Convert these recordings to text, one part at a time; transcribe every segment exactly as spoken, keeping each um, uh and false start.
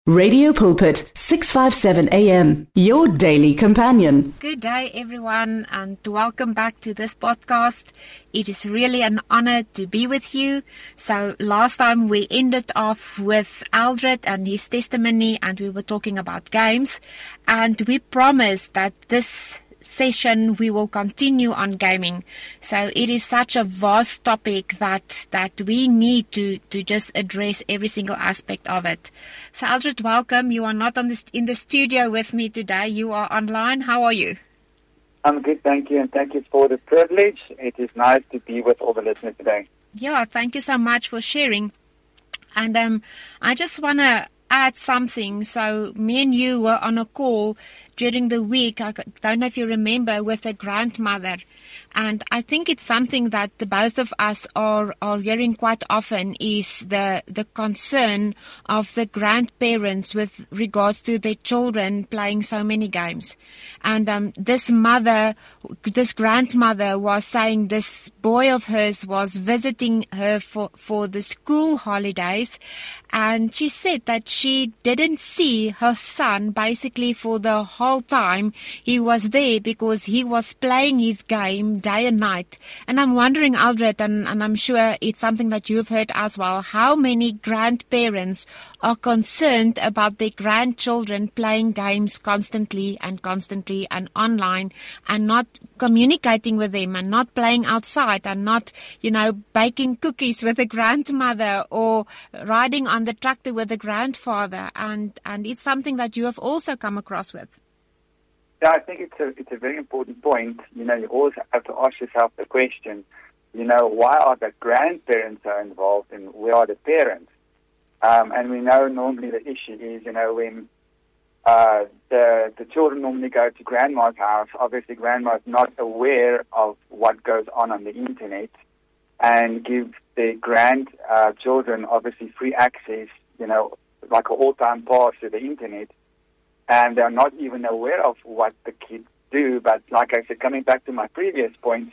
Radio Pulpit, six fifty-seven A M, your daily companion. Good day, everyone, and welcome back to this podcast. It is really an honor to be with you. So last time we ended off with Aldred and his testimony, and we were talking about games, and we promised that this session we will continue on gaming. So it is such a vast topic that that we need to to just address every single aspect of it. So Aldred, welcome. You are not on this in the studio with me today. You are online. How are you? I'm good, thank you, and thank you for the privilege. It is nice to be with all the listeners today. Yeah, thank you so much for sharing. And um I just want to add something. So me and you were on a call during the week, I don't know if you remember, with a grandmother. And I think it's something that the both of us are, are hearing quite often is the, the concern of the grandparents with regards to their children playing so many games. And um, this mother, this grandmother was saying this boy of hers was visiting her for, for the school holidays. And she said that she didn't see her son basically for the whole time he was there because he was playing his game day and night. And I'm wondering, Aldred, and, and I'm sure it's something that you've heard as well, how many grandparents are concerned about their grandchildren playing games constantly and constantly and online and not communicating with them and not playing outside and not, you know, baking cookies with a grandmother or riding on the tractor with a grandfather. And, and it's something that you have also come across with. Yeah, I think it's a it's a very important point. You know, you always have to ask yourself the question, you know, why are the grandparents so involved and where are the parents? Um, and we know normally the issue is, you know, when uh, the the children normally go to grandma's house, obviously grandma's not aware of what goes on on the internet and give the grand uh, children obviously free access, you know, like an all-time pass to the internet. And they're not even aware of what the kids do. But like I said, coming back to my previous point,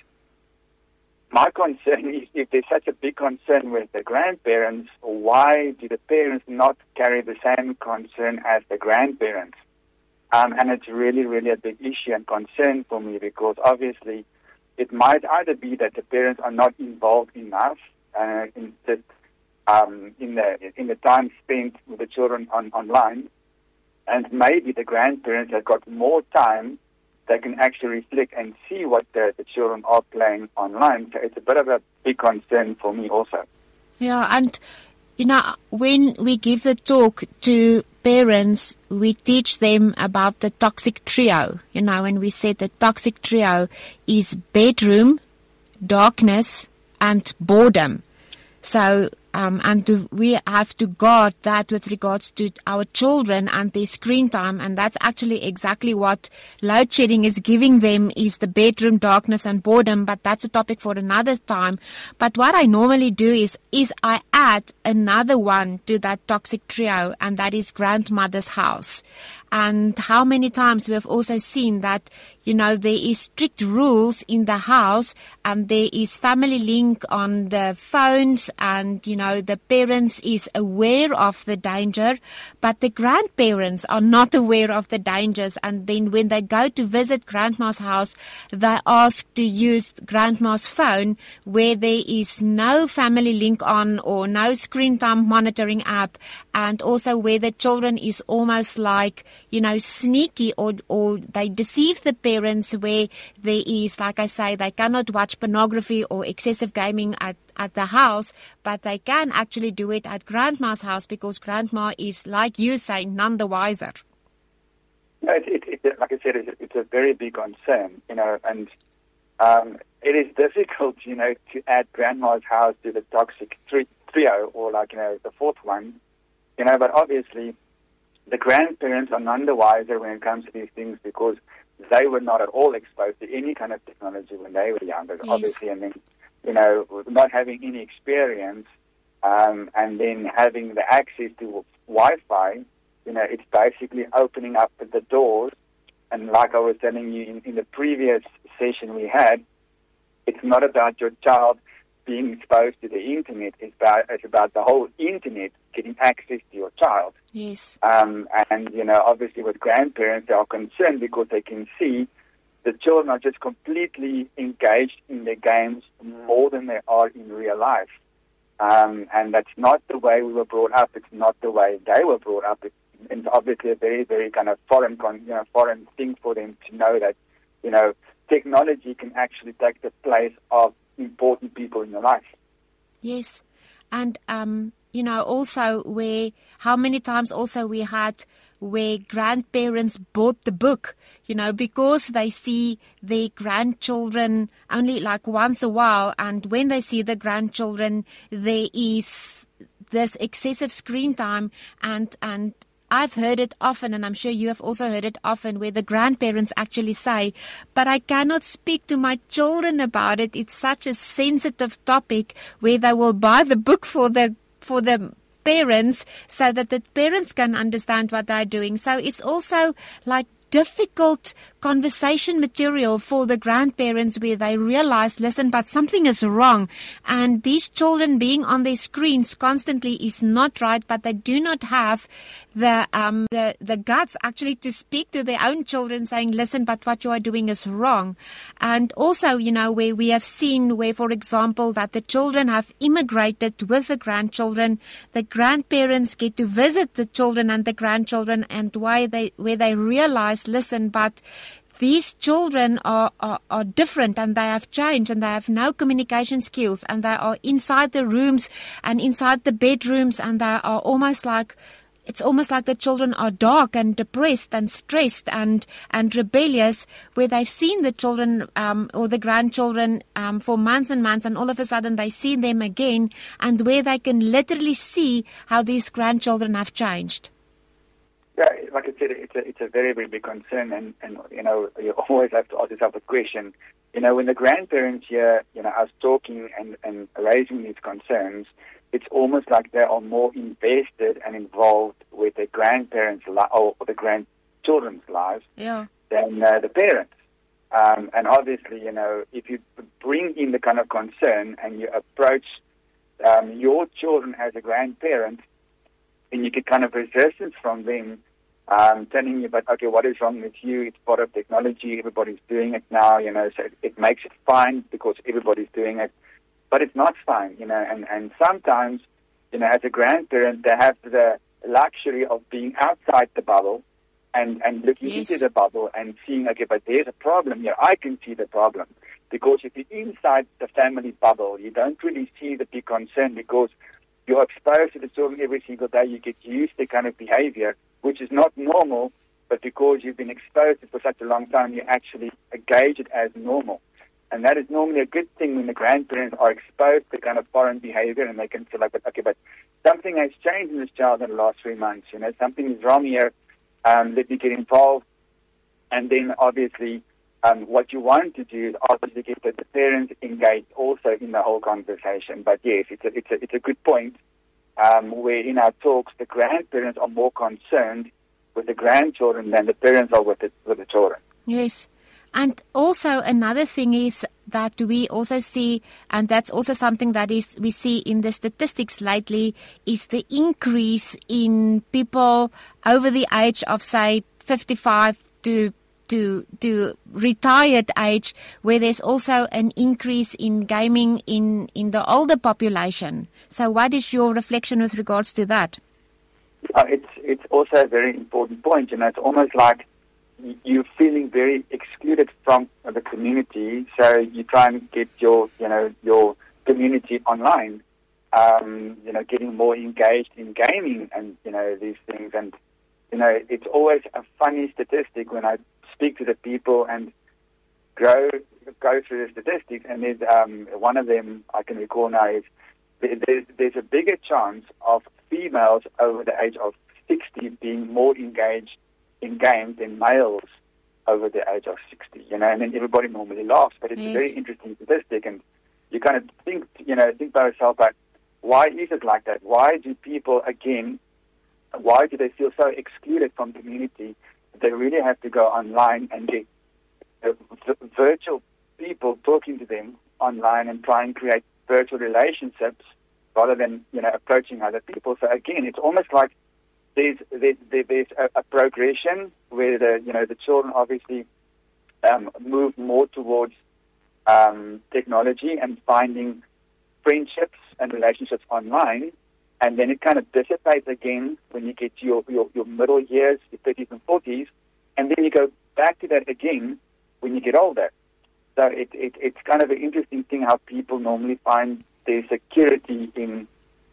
my concern is if there's such a big concern with the grandparents, why do the parents not carry the same concern as the grandparents? Um, and it's really, really a big issue and concern for me because obviously it might either be that the parents are not involved enough uh, in, the, um, in, the, in the time spent with the children on, online, and maybe the grandparents have got more time, they can actually reflect and see what the, the children are playing online. So it's a bit of a big concern for me also. Yeah, and, you know, when we give the talk to parents, we teach them about the toxic trio. You know, when we said the toxic trio is bedroom, darkness, and boredom. So, um, and to, we have to guard that with regards to our children and their screen time. And that's actually exactly what load shedding is giving them is the bedroom, darkness and boredom. But that's a topic for another time. But what I normally do is, is I add another one to that toxic trio, and that is grandmother's house. And how many times we have also seen that, you know, there is strict rules in the house and there is family link on the phones and, you know, the parents is aware of the danger, but the grandparents are not aware of the dangers. And then when they go to visit grandma's house, they ask to use grandma's phone where there is no family link on or no screen time monitoring app, and also where the children is almost like, you know, sneaky or, or they deceive the parents where there is, like I say, they cannot watch pornography or excessive gaming at, at the house, but they can actually do it at grandma's house because grandma is, like you say, none the wiser. No, it, it, it, like I said, it's, it's a very big concern, you know, and um, it is difficult, you know, to add grandma's house to the toxic tri- trio or like, you know, the fourth one, you know, but obviously the grandparents are none the wiser when it comes to these things because they were not at all exposed to any kind of technology when they were younger, yes. Obviously, and then, you know, not having any experience um, and then having the access to Wi-Fi, you know, it's basically opening up the doors. And like I was telling you in, in the previous session we had, it's not about your child being exposed to the internet. It's about, it's about the whole internet getting access to your child. Yes. Um, and, you know, obviously with grandparents, they are concerned because they can see the children are just completely engaged in their games more than they are in real life. Um, and that's not the way we were brought up. It's not the way they were brought up. It's, it's obviously a very, very kind of foreign, con, you know, foreign thing for them to know that, you know, technology can actually take the place of important people in your life. Yes. And, um, you know, also where, how many times also we had where grandparents bought the book, you know, because they see their grandchildren only like once a while. And when they see the grandchildren, there is this excessive screen time. And, and I've heard it often, and I'm sure you have also heard it often, where the grandparents actually say, but I cannot speak to my children about it. It's such a sensitive topic, where they will buy the book for the for the parents so that the parents can understand what they're doing. So it's also like difficult conversation material for the grandparents where they realize, listen, but something is wrong. And these children being on their screens constantly is not right, but they do not have the, um, the, the guts actually to speak to their own children saying, listen, but what you are doing is wrong. And also, you know, where we have seen where, for example, that the children have immigrated with the grandchildren, the grandparents get to visit the children and the grandchildren, and why they, where they realize, listen, but these children are, are, are different, and they have changed, and they have no communication skills, and they are inside the rooms and inside the bedrooms, and they are almost like, it's almost like the children are dark and depressed and stressed and, and rebellious, where they've seen the children um, or the grandchildren um, for months and months, and all of a sudden they see them again, and where they can literally see how these grandchildren have changed. Yeah, like I said, it's a, it's a very, very big concern, and, and, you know, you always have to ask yourself a question. You know, when the grandparents hear, you know, us talking and, and raising these concerns, it's almost like they are more invested and involved with their grandparents' li- or the grandchildren's lives yeah. than uh, the parents. Um, and obviously, you know, if you bring in the kind of concern and you approach um, your children as a grandparent, and you get kind of resistance from them, um, telling you, but okay, what is wrong with you? It's part of technology. Everybody's doing it now, you know, so it, it makes it fine because everybody's doing it. But it's not fine, you know, and, and sometimes, you know, as a grandparent, they have the luxury of being outside the bubble and, and looking yes. into the bubble and seeing, okay, but there's a problem here. I can see the problem. Because if you're inside the family bubble, you don't really see the big concern because you're exposed to the children every single day. You get used to kind of behavior, which is not normal, but because you've been exposed to it for such a long time, you actually gauge it as normal. And that is normally a good thing when the grandparents are exposed to kind of foreign behavior, and they can feel like, okay, but something has changed in this child in the last three months. You know, something is wrong here. Um, let me get involved. And then obviously, um, what you want to do is obviously get the, the parents engaged also in the whole conversation. But yes, it's a, it's a, it's a good point um, where in our talks, the grandparents are more concerned with the grandchildren than the parents are with the, with the children. Yes. And also another thing is that we also see, and that's also something that is we see in the statistics lately, is the increase in people over the age of, say, fifty-five to to to retired age, where there's also an increase in gaming in, in the older population. So what is your reflection with regards to that? Uh, it's it's also a very important point. You know, it's almost like you're feeling very excluded from the community, so you try and get your, you know, your community online, um, you know, getting more engaged in gaming and, you know, these things. And, you know, it's always a funny statistic when I speak to the people and go, go through the statistics, and there's um, one of them I can recall now is there's, there's a bigger chance of females over the age of sixty being more engaged in games than males over the age of sixty, you know, and then everybody normally laughs, but it's yes. a very interesting statistic, and you kind of think, you know, think by yourself, but why is it like that? Why do people, again, why do they feel so excluded from community that they really have to go online and get uh, v- virtual people talking to them online and try and create virtual relationships rather than, you know, approaching other people. So again, it's almost like there's there's, there's a, a progression where the you know the children obviously um, move more towards um, technology and finding friendships and relationships online, and then it kind of dissipates again when you get to your, your, your middle years, your thirties and forties, and then you go back to that again when you get older. So it, it, it's kind of an interesting thing how people normally find their security in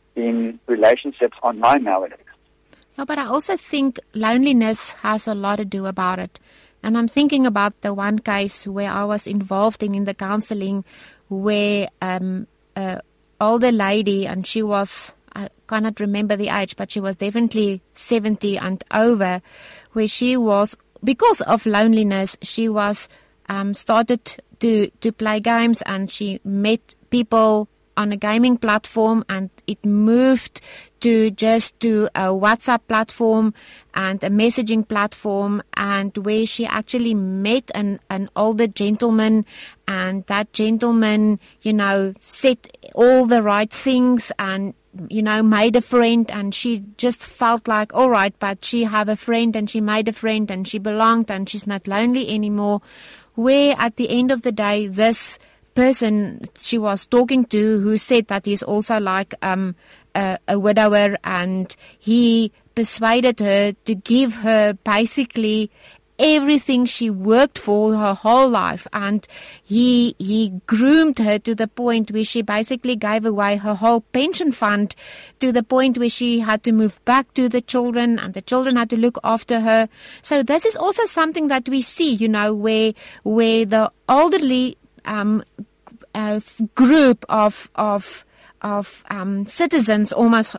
in relationships online nowadays. No, but I also think loneliness has a lot to do about it. And I'm thinking about the one case where I was involved in, in the counseling where um, an older lady, and she was, I cannot remember the age, but she was definitely seventy and over, where she was, because of loneliness, she was um, started to, to play games, and she met people on a gaming platform, and it moved to just to a WhatsApp platform and a messaging platform, and where she actually met an, an older gentleman, and that gentleman, you know, said all the right things and, you know, made a friend, and she just felt like, all right, but she have a friend, and she made a friend, and she belonged, and she's not lonely anymore. Where at the end of the day, this person she was talking to, who said that he's also like um, a, a widower, and he persuaded her to give her basically everything she worked for her whole life, and he he groomed her to the point where she basically gave away her whole pension fund, to the point where she had to move back to the children, and the children had to look after her. So this is also something that we see, you know, where where the elderly um, uh, group of of of um, citizens almost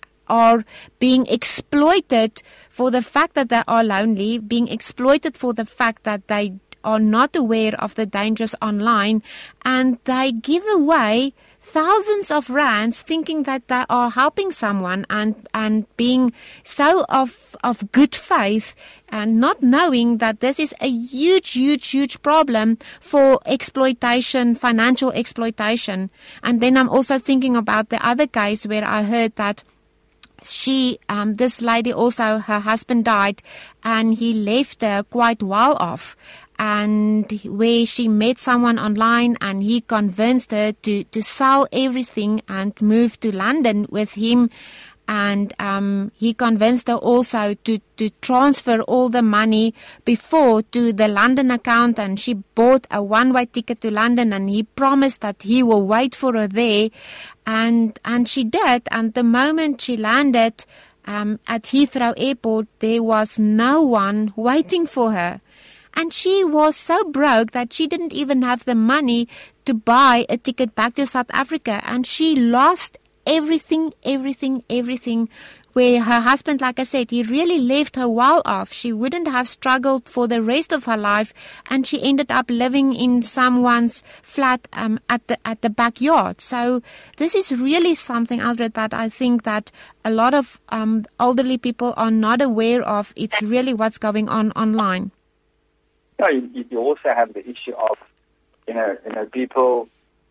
are being exploited for the fact that they are lonely, being exploited for the fact that they are not aware of the dangers online, and they give away thousands of rands thinking that they are helping someone, and and being so of of good faith, and not knowing that this is a huge, huge, huge problem for exploitation, financial exploitation. And then I'm also thinking about the other case where I heard that she, um, this lady also, her husband died, and he left her quite well off. And where she met someone online, and he convinced her to, to sell everything and move to London with him. And um, he convinced her also to, to transfer all the money before to the London account, and she bought a one-way ticket to London, and he promised that he will wait for her there. And and she did, and the moment she landed um, at Heathrow Airport, there was no one waiting for her. And she was so broke that she didn't even have the money to buy a ticket back to South Africa. And she lost everything, everything, everything. Where her husband, like I said, he really left her well off. She wouldn't have struggled for the rest of her life. And she ended up living in someone's flat um, at the at the backyard. So this is really something, Aldred, that I think that a lot of um, elderly people are not aware of. It's really what's going on online. No, you, you also have the issue of, you know, you know, people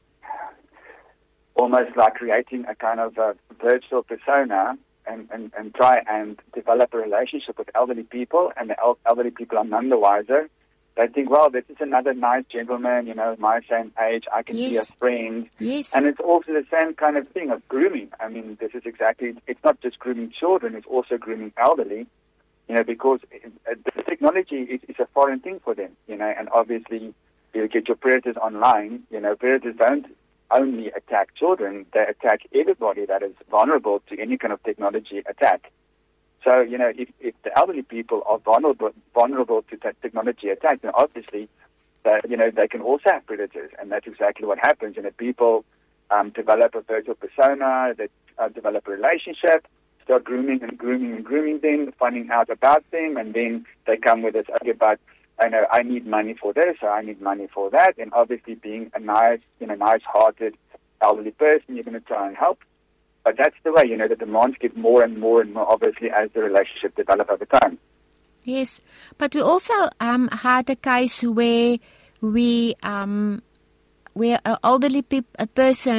almost like creating a kind of a virtual persona and, and, and try and develop a relationship with elderly people, and the el- elderly people are none the wiser. They think, well, this is another nice gentleman, you know, my same age, I can Yes. be a friend. Yes. And it's also the same kind of thing of grooming. I mean, this is exactly, it's not just grooming children, it's also grooming elderly. You know, because the technology is, is a foreign thing for them, you know, and obviously you get your predators online. You know, predators don't only attack children, they attack everybody that is vulnerable to any kind of technology attack. So, you know, if, if the elderly people are vulnerable vulnerable to that technology attack, then obviously, that, you know, they can also have predators, and that's exactly what happens. You know, people um, develop a virtual persona, they uh, develop a relationship, start grooming and grooming and grooming them, finding out about them, and then they come with this, okay, but I know I need money for this, or I need money for that, and obviously being a nice, you know, nice-hearted elderly person, you're going to try and help. But that's the way, you know, the demands get more and more and more, obviously, as the relationship develops over time. Yes, but we also um, had a case where we, um, where an elderly pe- a person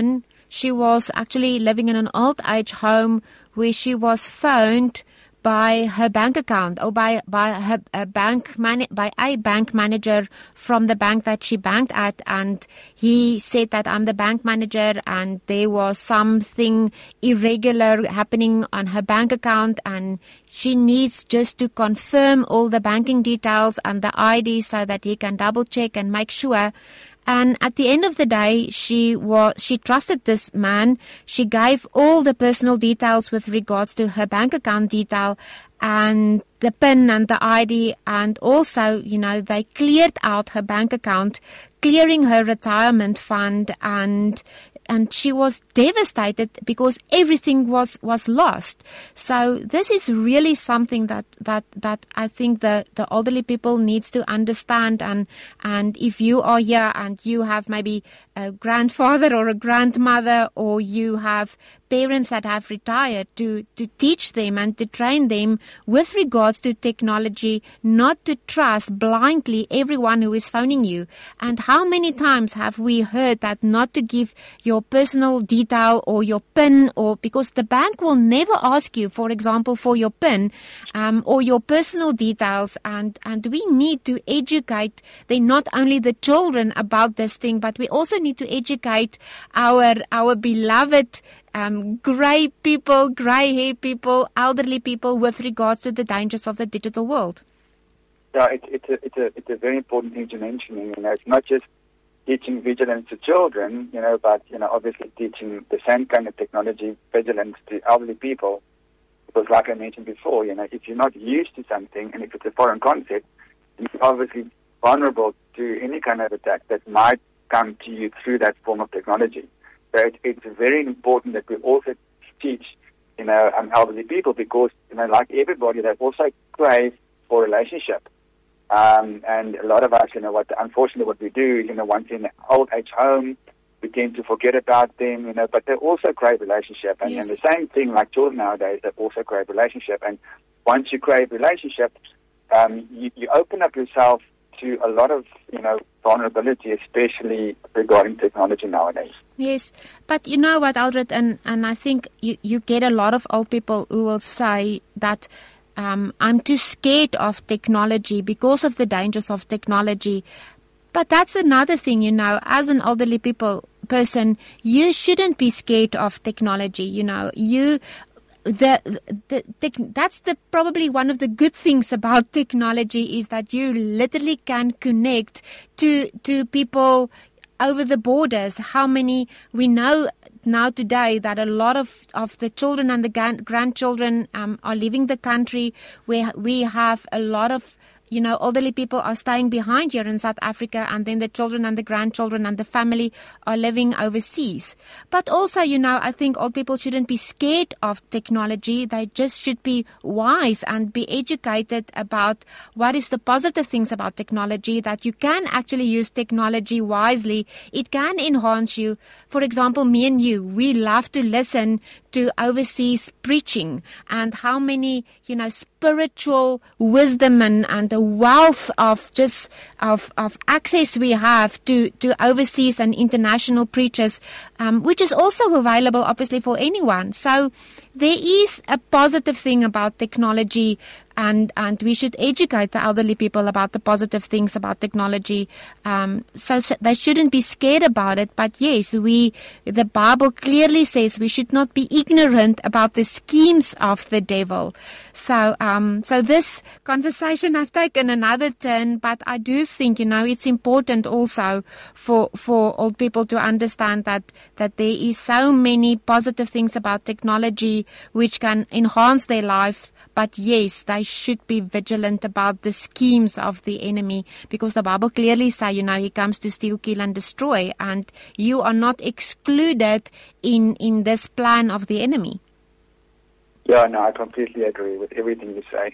she was actually living in an old age home where she was phoned by her bank account or by by her a bank man, by a bank manager from the bank that she banked at, and he said that I'm the bank manager and there was something irregular happening on her bank account and she needs just to confirm all the banking details and the I D so that he can double check and make sure. And at the end of the day, she was, she trusted this man. She gave all the personal details with regards to her bank account detail and the PIN and the I D. And also, you know, they cleared out her bank account, clearing her retirement fund, and and she was devastated because everything was, was lost. So this is really something that, that, that I think the, the elderly people needs to understand. And, and if you are here and you have maybe a grandfather or a grandmother, or you have parents that have retired, to, to teach them and to train them with regards to technology, not to trust blindly everyone who is phoning you. And how many times have we heard that not to give your personal detail or your PIN, or because the bank will never ask you, for example, for your PIN um, or your personal details, and, and we need to educate they not only the children about this thing, but we also need to educate our our beloved um, grey people, grey hair people, elderly people with regards to the dangers of the digital world. Yeah, it, it's a it's a it's a very important thing to mention. You know, it's not just teaching vigilance to children, you know, but, you know, obviously teaching the same kind of technology vigilance to elderly people. Because like I mentioned before, you know, if you're not used to something and if it's a foreign concept, you're obviously vulnerable to any kind of attack that might come to you through that form of technology. So it, it's very important that we also teach, you know, um, elderly people, because, you know, like everybody, they also crave for relationship. Um, and a lot of us, you know, what unfortunately what we do, you know, once in an old age home, we tend to forget about them, you know, but they also crave relationship. And, yes. and the same thing, like children nowadays, they also crave relationship. And once you crave relationship, um, you, you open up yourself to a lot of, you know, vulnerability, especially regarding technology nowadays. Yes, but you know what, Aldred, and, and I think you, you get a lot of old people who will say that Um, I'm too scared of technology because of the dangers of technology. But that's another thing, you know, as an elderly people person, you shouldn't be scared of technology, you know. You, the, the, the that's the probably one of the good things about technology is that you literally can connect to, to people over the borders. How many we know now today that a lot of, of the children and the grand, grandchildren um, are leaving the country, where we have a lot of, you know, elderly people are staying behind here in South Africa, and then the children and the grandchildren and the family are living overseas. But also, you know, I think old people shouldn't be scared of technology. They just should be wise and be educated about what is the positive things about technology, that you can actually use technology wisely. It can enhance you. For example, me and you, we love to listen to overseas preaching, and how many, you know, spiritual wisdom and, and the wealth of just of, of access we have to, to overseas and international preachers, um, which is also available obviously for anyone. So there is a positive thing about technology, and, and we should educate the elderly people about the positive things about technology. Um, so, so they shouldn't be scared about it. But yes, we the Bible clearly says we should not be ignorant about the schemes of the devil. So um, so this conversation I've taken another turn, but I do think, you know, it's important also for for old people to understand that that there is so many positive things about technology which can enhance their lives. But yes, they should be vigilant about the schemes of the enemy, because the Bible clearly says, you know, he comes to steal, kill, and destroy, and you are not excluded in, in this plan of the enemy. Yeah, no, I completely agree with everything you say.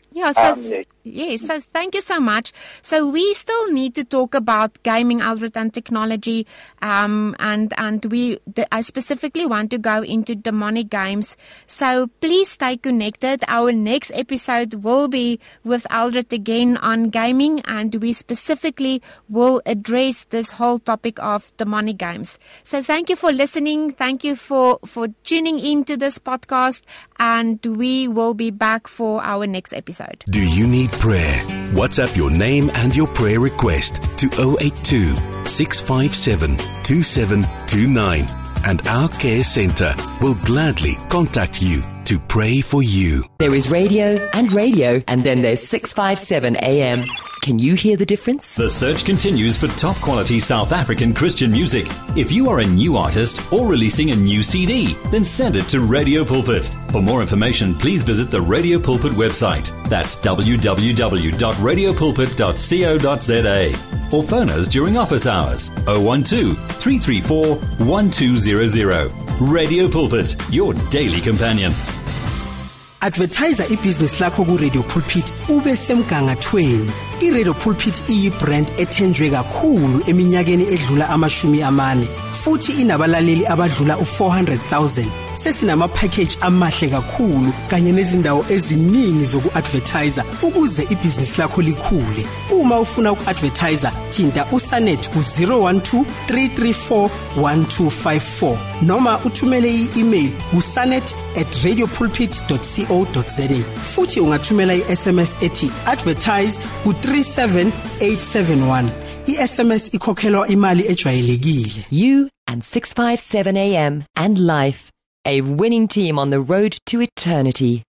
Yeah, so Um, yes. yes, so thank you so much. So we still need to talk about gaming, Aldred, and technology, um, and and we the, I specifically want to go into demonic games. So please stay connected. Our next episode will be with Aldred again on gaming, and we specifically will address this whole topic of demonic games. So thank you for listening. Thank you for for tuning into this podcast, and we will be back for our next episode. Do you need prayer? WhatsApp your name and your prayer request to zero eight two, six five seven, two seven two nine, and our care centre will gladly contact you to pray for you. There is radio and radio, and then there's six fifty-seven A M. Can you hear the difference? The search continues for top quality South African Christian music. If you are a new artist or releasing a new C D, then send it to Radio Pulpit. For more information, please visit the Radio Pulpit website. That's w w w dot radio pulpit dot co dot z a. Or phone us during office hours zero one two, three three four, one two zero zero. Radio Pulpit, your daily companion. Advertiser ibhizinisi lakho ku Radio Pulpit ube semgangathweni. I-Radio Pulpit iyi-brand ethenjwe kakhulu eminyakeni edlula amashumi amane futhi inabalaleli abadlula u-four hundred thousand. Sesinama-package amahle kakhulu kanye nezindawo eziningi zoku-advertiser ukuze ibhizinisi lakho likhule. Uma ufuna uku-advertiser, thinta uSanet ku zero one two, three three four, one two five four noma uthumele i-email ku-sanet at radio pulpit dot co dot za. Futhi ungathumela i-S M S ethi advertise ku three seven eight seven one. I-S M S ikhokhelwa imali ejwayelekile. You and six fifty-seven A M and life, a winning team on the road to eternity.